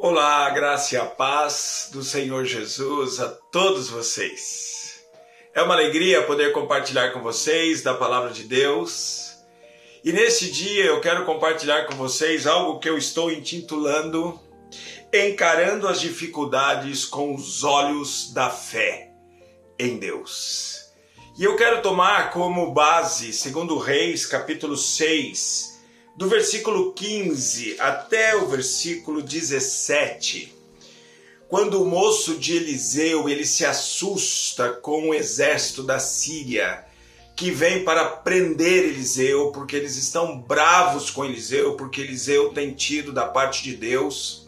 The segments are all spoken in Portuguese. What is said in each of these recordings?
Olá, a graça e a paz do Senhor Jesus a todos vocês. É uma alegria poder compartilhar com vocês da palavra de Deus. E nesse dia eu quero compartilhar com vocês algo que eu estou intitulando Encarando as dificuldades com os olhos da fé em Deus. E eu quero tomar como base 2 Reis, capítulo 6, do versículo 15 até o versículo 17, quando o moço de Eliseu ele se assusta com o exército da Síria, que vem para prender Eliseu, porque eles estão bravos com Eliseu, porque Eliseu tem tido da parte de Deus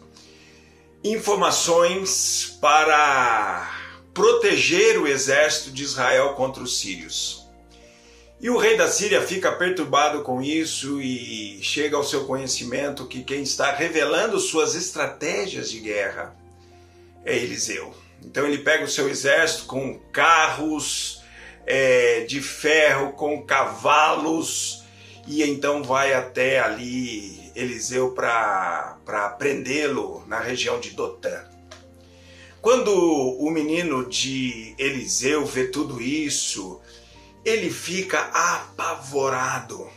informações para proteger o exército de Israel contra os sírios. E o rei da Síria fica perturbado com isso e chega ao seu conhecimento que quem está revelando suas estratégias de guerra é Eliseu. Então ele pega o seu exército com carros de ferro, com cavalos, e então vai até ali Eliseu para prendê-lo na região de Dotã. Quando o menino de Eliseu vê tudo isso, ele fica apavorado.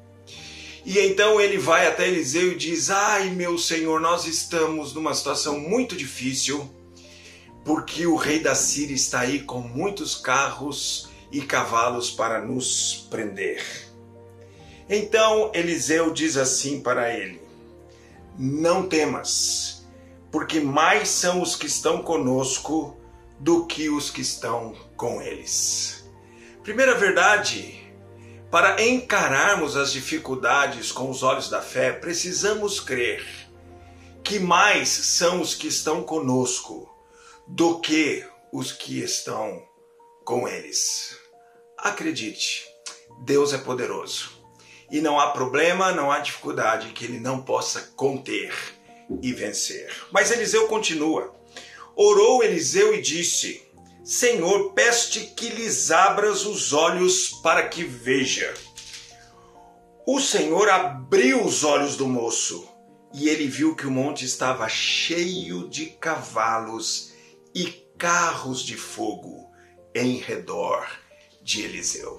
E então ele vai até Eliseu e diz: ai, meu senhor, nós estamos numa situação muito difícil, porque o rei da Síria está aí com muitos carros e cavalos para nos prender. Então Eliseu diz assim para ele: não temas, porque mais são os que estão conosco do que os que estão com eles. Primeira verdade, para encararmos as dificuldades com os olhos da fé, precisamos crer que mais são os que estão conosco do que os que estão com eles. Acredite, Deus é poderoso e não há problema, não há dificuldade que Ele não possa conter e vencer. Mas Eliseu continua. Orou Eliseu e disse: Senhor, peço-te que lhes abras os olhos para que veja. O Senhor abriu os olhos do moço, e ele viu que o monte estava cheio de cavalos e carros de fogo em redor de Eliseu.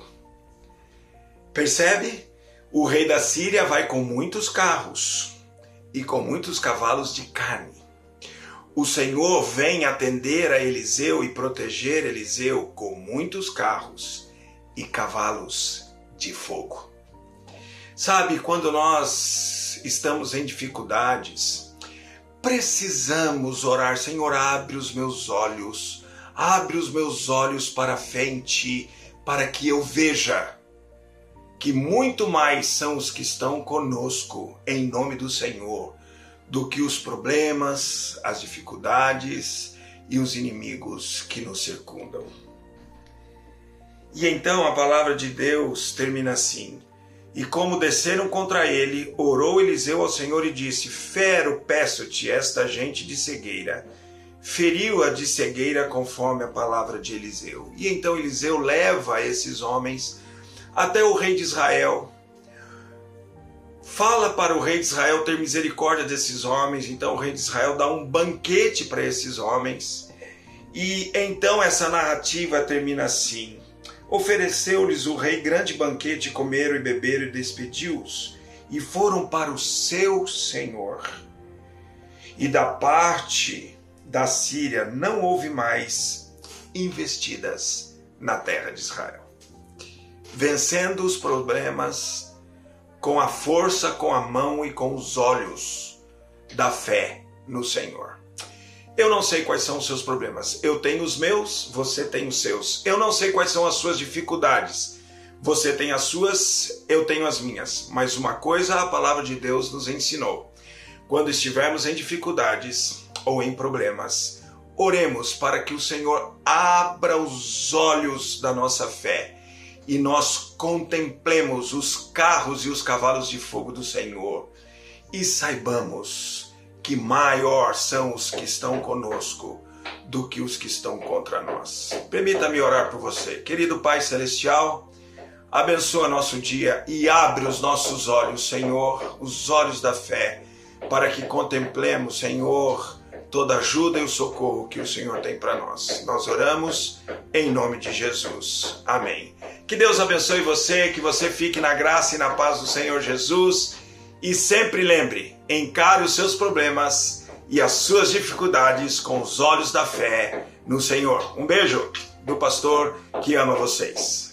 Percebe? O rei da Síria vai com muitos carros e com muitos cavalos de carne. O Senhor vem atender a Eliseu e proteger Eliseu com muitos carros e cavalos de fogo. Sabe, quando nós estamos em dificuldades, precisamos orar: Senhor, abre os meus olhos para a fé em Ti, para que eu veja que muito mais são os que estão conosco, em nome do Senhor, do que os problemas, as dificuldades e os inimigos que nos circundam. E então a palavra de Deus termina assim: e como desceram contra ele, orou Eliseu ao Senhor e disse: fero, peço-te, esta gente de cegueira. Feriu-a de cegueira conforme a palavra de Eliseu. E então Eliseu leva esses homens até o rei de Israel. Fala para o rei de Israel ter misericórdia desses homens. Então o rei de Israel dá um banquete para esses homens. E então essa narrativa termina assim: ofereceu-lhes o rei grande banquete, comeram e beberam e despediu-os, e foram para o seu senhor. E da parte da Síria não houve mais investidas na terra de Israel. Vencendo os problemas com a força, com a mão e com os olhos da fé no Senhor. Eu não sei quais são os seus problemas. Eu tenho os meus, você tem os seus. Eu não sei quais são as suas dificuldades. Você tem as suas, eu tenho as minhas. Mas uma coisa a palavra de Deus nos ensinou: quando estivermos em dificuldades ou em problemas, oremos para que o Senhor abra os olhos da nossa fé e nós contemplemos os carros e os cavalos de fogo do Senhor e saibamos que maior são os que estão conosco do que os que estão contra nós. Permita-me orar por você. Querido Pai Celestial, abençoa nosso dia e abre os nossos olhos, Senhor, os olhos da fé, para que contemplemos, Senhor, toda a ajuda e o socorro que o Senhor tem para nós. Nós oramos em nome de Jesus. Amém. Que Deus abençoe você, que você fique na graça e na paz do Senhor Jesus. E sempre lembre, encare os seus problemas e as suas dificuldades com os olhos da fé no Senhor. Um beijo do pastor que ama vocês.